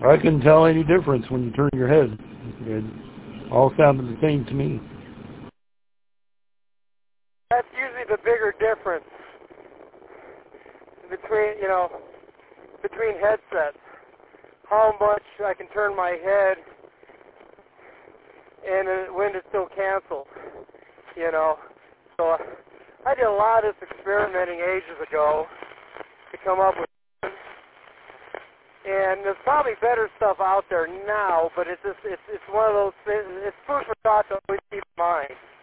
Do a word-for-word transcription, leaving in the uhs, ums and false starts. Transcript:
I couldn't tell any difference when you turn your head. It all sounded the same to me. That's usually the bigger difference between, you know, between headsets. How much I can turn my head and when it's still canceled, you know. So I did a lot of this experimenting ages ago to come up with it. And there's probably better stuff out there now, but it's just, it's, it's one of those things, it's food for thought to always keep in mind.